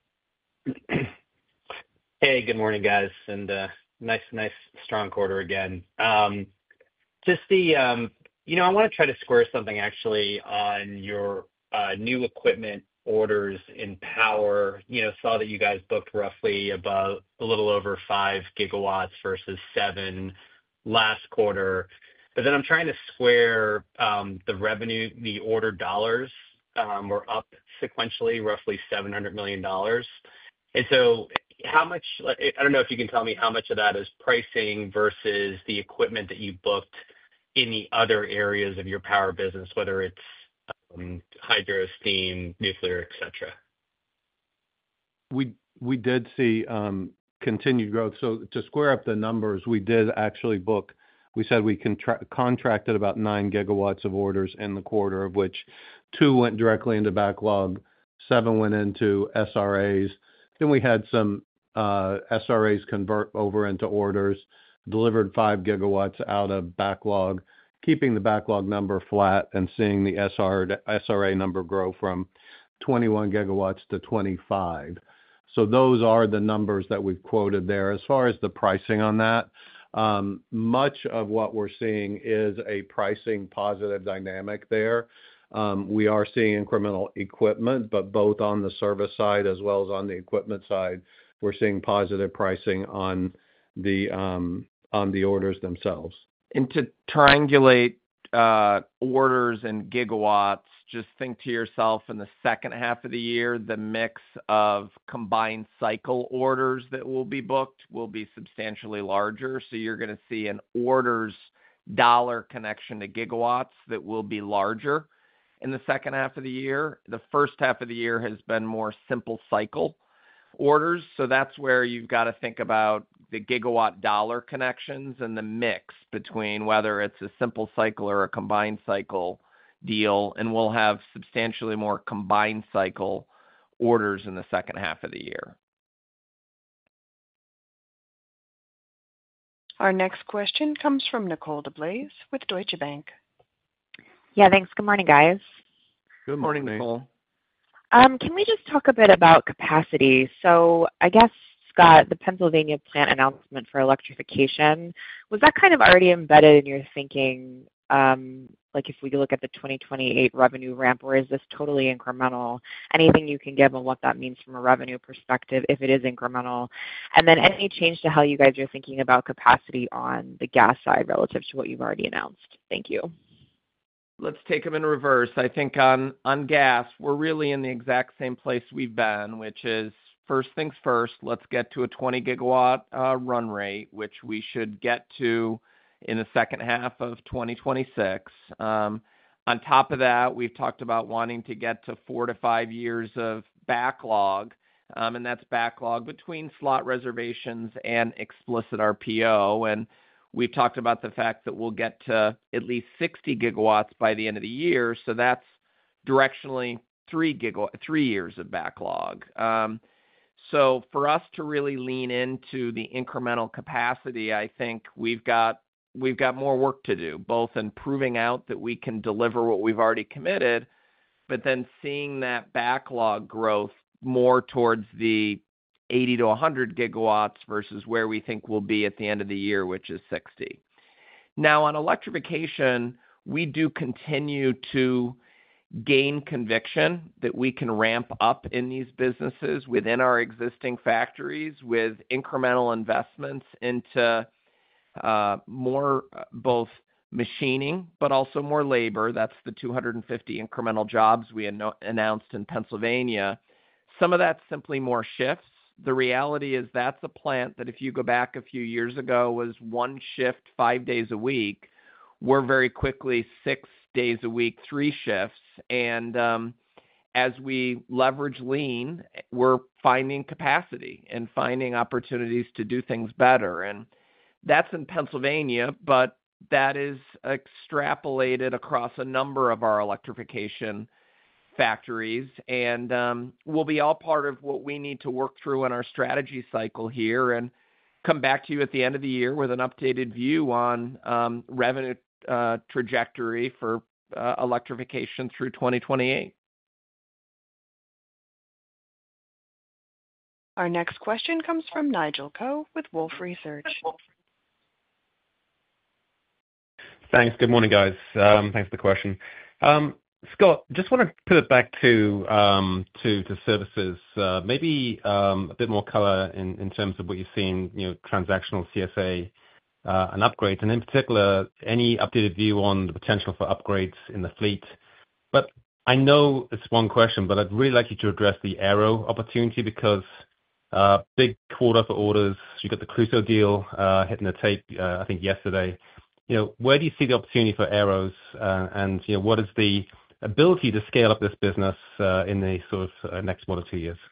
Hey, good morning, guys, and uh, nice, nice, strong quarter again. Um, Just the, um, you know, I want to try to square something actually on your uh, new equipment orders in power. You know, saw that you guys booked roughly about a little over five gigawatts versus seven last quarter. But then I'm trying to square um, the revenue, the order dollars um, were up sequentially, roughly seven hundred million dollars. And so how much, I don't know if you can tell me how much of that is pricing versus the equipment that you booked in the other areas of your power business, whether it's um, hydro, steam, nuclear, et cetera. We we did see um, continued growth. So to square up the numbers, we did actually book. We said we contra- contracted about nine gigawatts of orders in the quarter, of which two went directly into backlog, seven went into S R As. Then we had some uh, S R As convert over into orders, delivered five gigawatts out of backlog, keeping the backlog number flat and seeing the S R A number grow from twenty-one gigawatts to twenty-five. So those are the numbers that we've quoted there. As far as the pricing on that, um, much of what we're seeing is a pricing positive dynamic there. Um, we are seeing incremental equipment, but both on the service side as well as on the equipment side, we're seeing positive pricing on the um, on the orders themselves. And to triangulate uh, orders and gigawatts, just think to yourself in the second half of the year, the mix of combined cycle orders that will be booked will be substantially larger. So you're going to see an orders dollar connection to gigawatts that will be larger in the second half of the year. The first half of the year has been more simple cycle orders. So that's where you've got to think about the gigawatt dollar connections and the mix between whether it's a simple cycle or a combined cycle deal. And we'll have substantially more combined cycle orders in the second half of the year. Our next question comes from Nicole DeBlase with Deutsche Bank. Yeah, thanks. Good morning, guys. Good Morning, morning, Nicole. Um, can we just talk a bit about capacity? So I guess, Scott, the Pennsylvania plant announcement for electrification, was that kind of already embedded in your thinking, um, like if we look at the twenty twenty-eight revenue ramp, or is this totally incremental? Anything you can give on what that means from a revenue perspective, if it is incremental? And then any change to how you guys are thinking about capacity on the gas side relative to what you've already announced? Thank you. Let's take them in reverse. I think on, on gas, we're really in the exact same place we've been, which is first things first, let's get to a twenty gigawatt uh, run rate, which we should get to in the second half of twenty twenty-six. Um, on top of that, we've talked about wanting to get to four to five years of backlog, um, and that's backlog between slot reservations and explicit R P O. And we've talked about the fact that we'll get to at least sixty gigawatts by the end of the year. So that's directionally three gigawatt, three years of backlog. Um, so for us to really lean into the incremental capacity, I think we've got we've got more work to do, both in proving out that we can deliver what we've already committed, but then seeing that backlog growth more towards the eighty to one hundred gigawatts versus where we think we'll be at the end of the year, which is sixty. Now, on electrification, we do continue to gain conviction that we can ramp up in these businesses within our existing factories with incremental investments into uh, more uh, both machining, but also more labor. That's the two hundred fifty incremental jobs we an- announced in Pennsylvania. Some of that's simply more shifts. The reality is that's a plant that if you go back a few years ago was one shift, five days a week. We're very quickly six days a week, three shifts. And um, as we leverage lean, we're finding capacity and finding opportunities to do things better. And that's in Pennsylvania, but that is extrapolated across a number of our electrification factories, and um, will be all part of what we need to work through in our strategy cycle here and come back to you at the end of the year with an updated view on um, revenue uh, trajectory for uh, electrification through twenty twenty-eight. Our next question comes from Nigel Coe with Wolfe Research. Thanks. Good morning, guys. Um, thanks for the question. Um, Scott, just want to put it back to um, to, to services. Uh, maybe um, a bit more color in, in terms of what you've seen, you know, transactional C S A uh, and upgrades, and in particular, any updated view on the potential for upgrades in the fleet. But I know it's one question, but I'd really like you to address the aero opportunity because uh, big quarter for orders. You got the Crusoe deal uh, hitting the tape, uh, I think yesterday. You know, where do you see the opportunity for aeros, uh, and you know, what is the ability to scale up this business uh, in the sort of uh, next one or two years?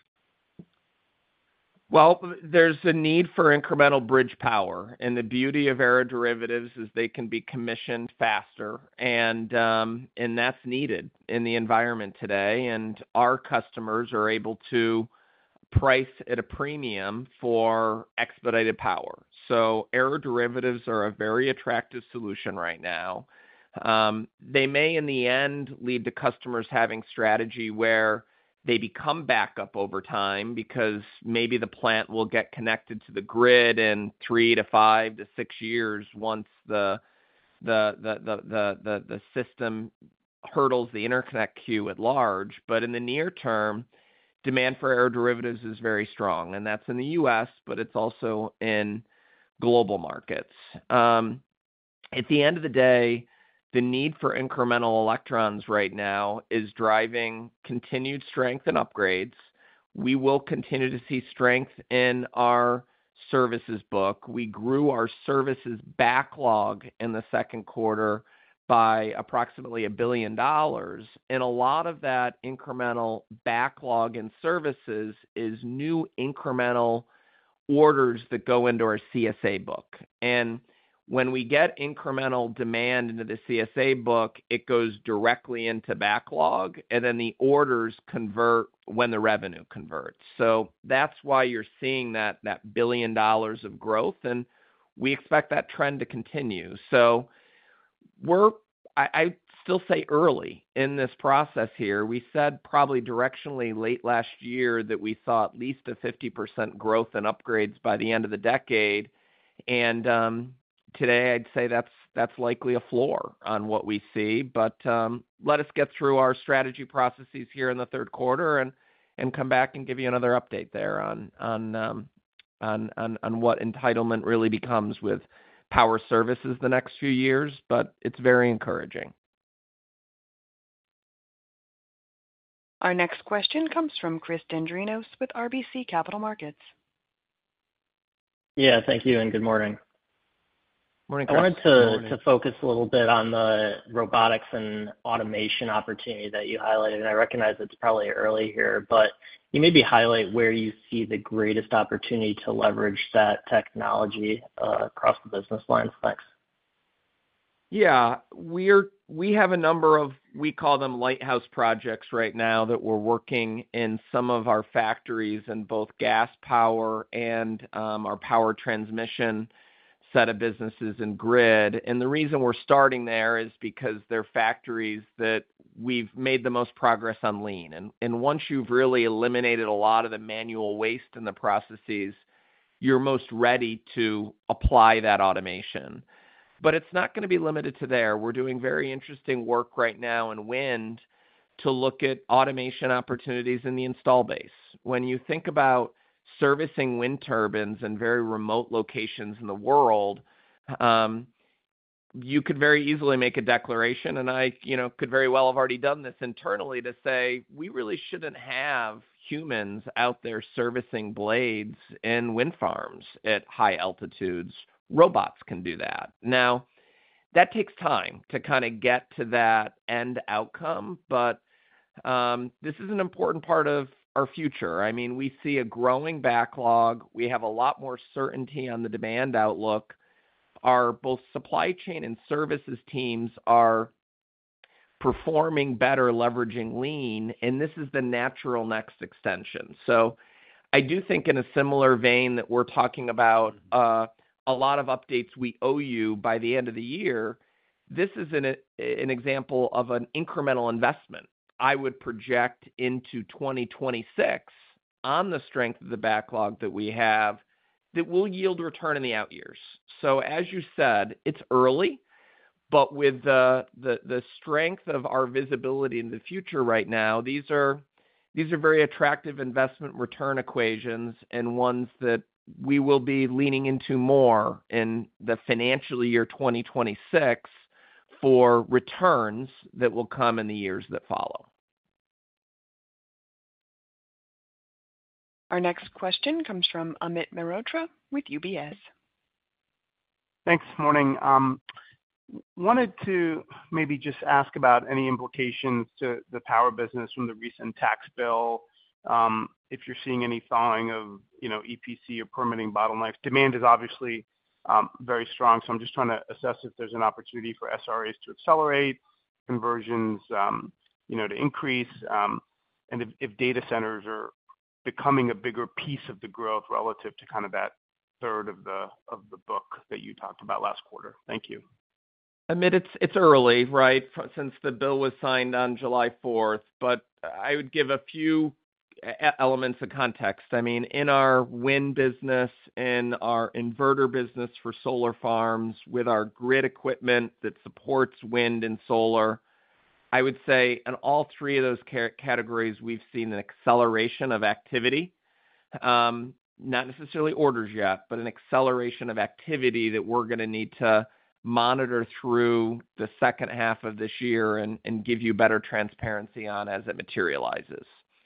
Well, there's a need for incremental bridge power, and the beauty of aeroderivatives is they can be commissioned faster, and um, and that's needed in the environment today. And our customers are able to price at a premium for expedited power. So aeroderivatives are a very attractive solution right now. Um, they may, in the end, lead to customers having strategy where they become backup over time because maybe the plant will get connected to the grid in three to five to six years once the the the the the the, the system hurdles the interconnect queue at large. But in the near term, demand for aeroderivatives is very strong, and that's in the U S, but it's also in global markets. Um, at the end of the day, the need for incremental electrons right now is driving continued strength and upgrades. We will continue to see strength in our services book. We grew our services backlog in the second quarter by approximately a billion dollars. And a lot of that incremental backlog in services is new incremental orders that go into our C S A book. And when we get incremental demand into the C S A book, it goes directly into backlog, and then the orders convert when the revenue converts. So that's why you're seeing that that billion dollars of growth, and we expect that trend to continue. So we're, I, I still say early in this process here. We said probably directionally late last year that we saw at least a fifty percent growth in upgrades by the end of the decade, and um, today, I'd say that's that's likely a floor on what we see, but um, let us get through our strategy processes here in the third quarter and and come back and give you another update there on on um, on, on on what entitlement really becomes with power services the next few years. But it's very encouraging. Our next question comes from Chris Dendrinos with R B C Capital Markets. Yeah, thank you, and good morning. Morning, I wanted to, to focus a little bit on the robotics and automation opportunity that you highlighted. And I recognize it's probably early here, but you maybe highlight where you see the greatest opportunity to leverage that technology uh, across the business lines. Thanks. Yeah, we're we have a number of, we call them lighthouse projects right now that we're working in some of our factories in both gas power and um, our power transmission set of businesses and grid. And the reason we're starting there is because they're factories that we've made the most progress on lean. And, and once you've really eliminated a lot of the manual waste in the processes, you're most ready to apply that automation. But it's not going to be limited to there. We're doing very interesting work right now in wind to look at automation opportunities in the install base. When you think about servicing wind turbines in very remote locations in the world, um, you could very easily make a declaration, and I, you know, could very well have already done this internally to say we really shouldn't have humans out there servicing blades in wind farms at high altitudes. Robots can do that. Now, that takes time to kind of get to that end outcome, but um, this is an important part of our future. I mean, we see a growing backlog. We have a lot more certainty on the demand outlook. Our both supply chain and services teams are performing better leveraging lean, and this is the natural next extension. So I do think in a similar vein that we're talking about uh, a lot of updates we owe you by the end of the year, this is an, an example of an incremental investment I would project into twenty twenty-six on the strength of the backlog that we have that will yield return in the out years. So as you said, it's early, But with the, the, the strength of our visibility in the future right now, these are, these are very attractive investment return equations and ones that we will be leaning into more in the financial year twenty twenty-six for returns that will come in the years that follow. Our next question comes from Amit Mehrotra with U B S. Thanks. Morning. Um, wanted to maybe just ask about any implications to the power business from the recent tax bill. Um, if you're seeing any thawing of, you know, E P C or permitting bottlenecks. Demand is obviously um, very strong, so I'm just trying to assess if there's an opportunity for S R As to accelerate conversions, um, you know, to increase, um, and if, if data centers are becoming a bigger piece of the growth relative to kind of that third of the of the book that you talked about last quarter. Thank you. Amit, it's it's early, right, since the bill was signed on July fourth, but I would give a few elements of context. I mean, in our wind business, in our inverter business for solar farms, with our grid equipment that supports wind and solar, I would say in all three of those categories, we've seen an acceleration of activity. Um, not necessarily orders yet, but an acceleration of activity that we're going to need to monitor through the second half of this year and, and give you better transparency on as it materializes.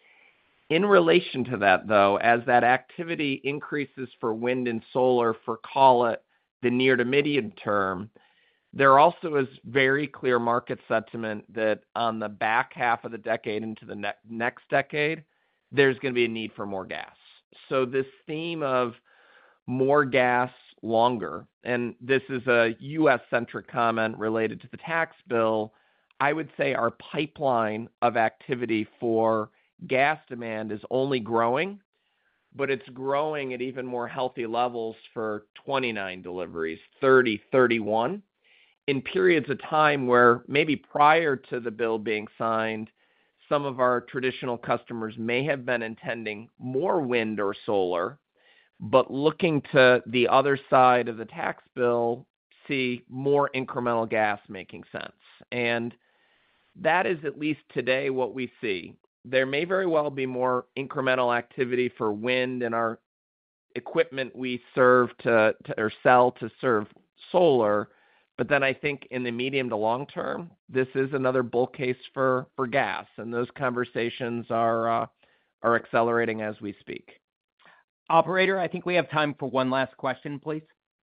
In relation to that, though, as that activity increases for wind and solar for, call it, the near to medium term, there also is very clear market sentiment that on the back half of the decade into the ne- next decade, there's going to be a need for more gas. So this theme of more gas longer, and this is a U S-centric comment related to the tax bill, I would say our pipeline of activity for gas demand is only growing, but it's growing at even more healthy levels for twenty-nine deliveries, thirty, thirty-one, in periods of time where maybe prior to the bill being signed, some of our traditional customers may have been intending more wind or solar, but looking to the other side of the tax bill, see more incremental gas making sense. And that is at least today what we see. There may very well be more incremental activity for wind and our equipment we serve to, to or sell to serve solar. But then I think in the medium to long term, this is another bull case for, for gas. And those conversations are, uh, are accelerating as we speak. Operator, I think we have time for one last question, please.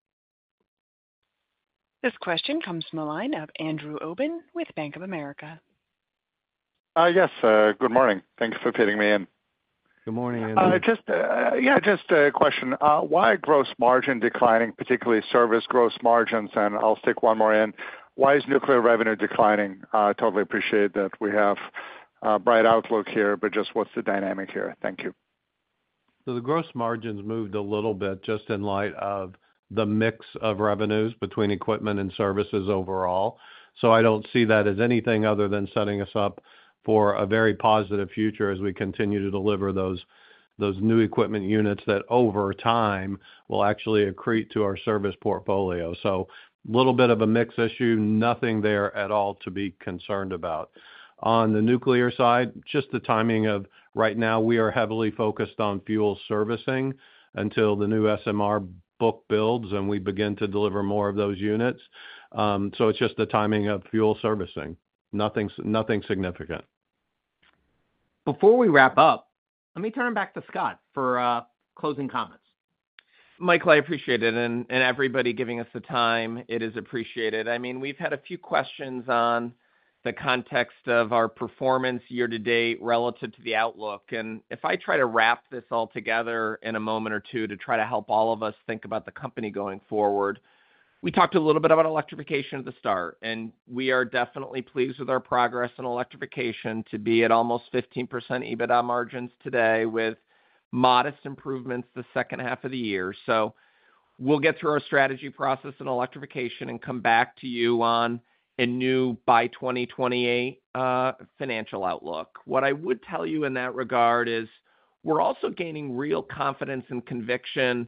This question comes from the line of Andrew Obin with Bank of America. Uh, yes, uh, good morning. Thanks for fitting me in. Good morning, Andrew. Uh, just, uh, yeah, just a question. Uh, why gross margin declining, particularly service gross margins? And I'll stick one more in. Why is nuclear revenue declining? I uh, totally appreciate that we have a bright outlook here, but just what's the dynamic here? Thank you. So the gross margins moved a little bit just in light of the mix of revenues between equipment and services overall. So I don't see that as anything other than setting us up for a very positive future as we continue to deliver those those new equipment units that over time will actually accrete to our service portfolio. So a little bit of a mix issue, nothing there at all to be concerned about. On the nuclear side, just the timing of right now, we are heavily focused on fuel servicing until the new S M R book builds and we begin to deliver more of those units. Um, so it's just the timing of fuel servicing, nothing, nothing significant. Before we wrap up, let me turn it back to Scott for uh, closing comments. Michael, I appreciate it, and, and everybody giving us the time, it is appreciated. I mean, we've had a few questions on the context of our performance year to date relative to the outlook, and if I try to wrap this all together in a moment or two to try to help all of us think about the company going forward, we talked a little bit about electrification at the start, and we are definitely pleased with our progress in electrification to be at almost fifteen percent EBITDA margins today with modest improvements the second half of the year. So we'll get through our strategy process in electrification and come back to you on a new by twenty twenty-eight uh, financial outlook. What I would tell you in that regard is we're also gaining real confidence and conviction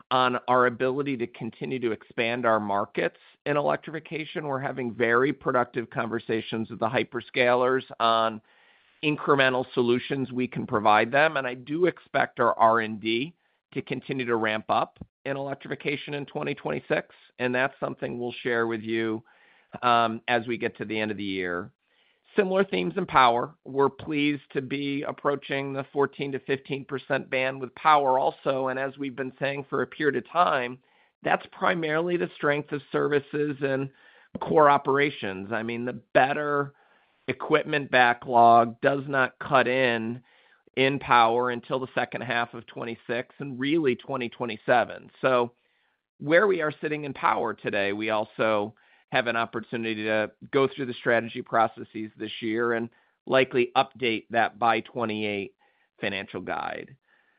on our ability to continue to expand our markets in electrification. We're having very productive conversations with the hyperscalers on incremental solutions we can provide them, and I do expect our R and D to continue to ramp up in electrification in twenty twenty-six, and that's something we'll share with you um, as we get to the end of the year. Similar themes in power. We're pleased to be approaching the fourteen to fifteen percent band with power also, and as we've been saying for a period of time, that's primarily the strength of services and core operations. I mean, the better equipment backlog does not cut in in power until the second half of twenty-six and really twenty twenty-seven. So where we are sitting in power today, we also have an opportunity to go through the strategy processes this year and likely update that by twenty-eight financial guide.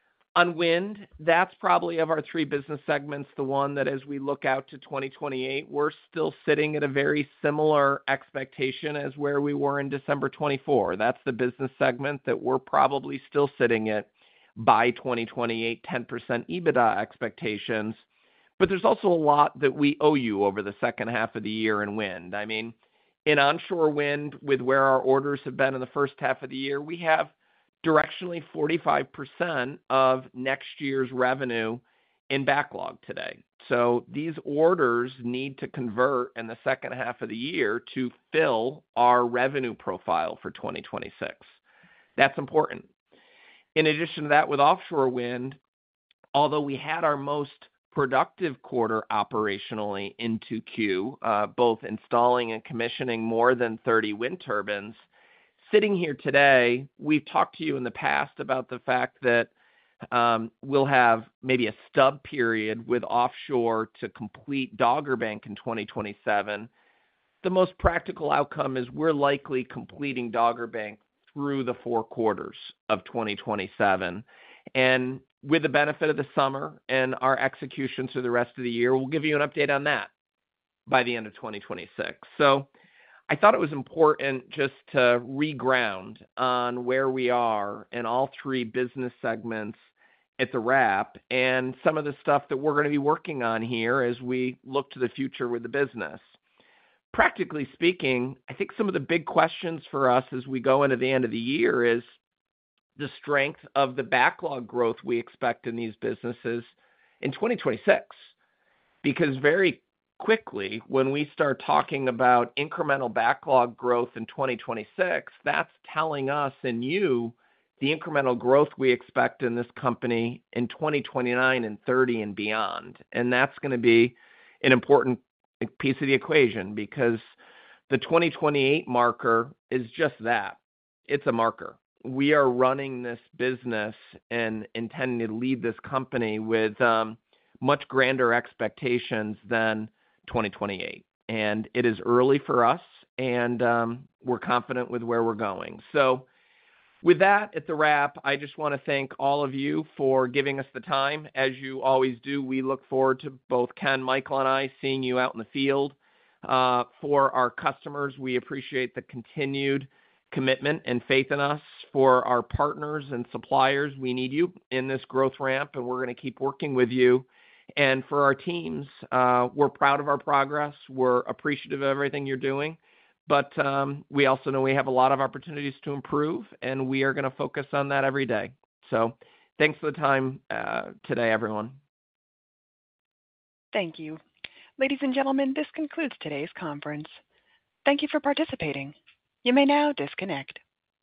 On wind, that's probably of our three business segments, the one that as we look out to twenty twenty-eight, we're still sitting at a very similar expectation as where we were in December twenty-four. That's the business segment that we're probably still sitting at by twenty twenty-eight, ten percent EBITDA expectations. But there's also a lot that we owe you over the second half of the year in wind. I mean, in onshore wind, with where our orders have been in the first half of the year, we have directionally forty-five percent of next year's revenue in backlog today. So these orders need to convert in the second half of the year to fill our revenue profile for twenty twenty-six. That's important. In addition to that, with offshore wind, although we had our most productive quarter operationally in two Q, uh, both installing and commissioning more than thirty wind turbines, sitting here today, we've talked to you in the past about the fact that um, we'll have maybe a stub period with offshore to complete Dogger Bank in twenty twenty-seven. The most practical outcome is we're likely completing Dogger Bank through the four quarters of twenty twenty-seven. And with the benefit of the summer and our execution through the rest of the year, we'll give you an update on that by the end of twenty twenty-six. So I thought it was important just to reground on where we are in all three business segments at the wrap and some of the stuff that we're going to be working on here as we look to the future with the business. Practically speaking, I think some of the big questions for us as we go into the end of the year is the strength of the backlog growth we expect in these businesses in twenty twenty-six. Because very quickly, when we start talking about incremental backlog growth in twenty twenty-six, that's telling us and you the incremental growth we expect in this company in twenty twenty-nine and thirty and beyond. And that's going to be an important piece of the equation because the twenty twenty-eight marker is just that. It's a marker. We are running this business and intending to lead this company with um, much grander expectations than twenty twenty-eight. And it is early for us, and um, we're confident with where we're going. So with that at the wrap, I just want to thank all of you for giving us the time. As you always do, we look forward to both Ken, Michael, and I seeing you out in the field. Uh, for our customers, we appreciate the continued commitment and faith in us. For our partners and suppliers, we need you in this growth ramp, and we're going to keep working with you. And for our teams, uh, we're proud of our progress. We're appreciative of everything you're doing. But um, we also know we have a lot of opportunities to improve, and we are going to focus on that every day. So thanks for the time uh, today, everyone. Thank you. Ladies and gentlemen, this concludes today's conference. Thank you for participating. You may now disconnect.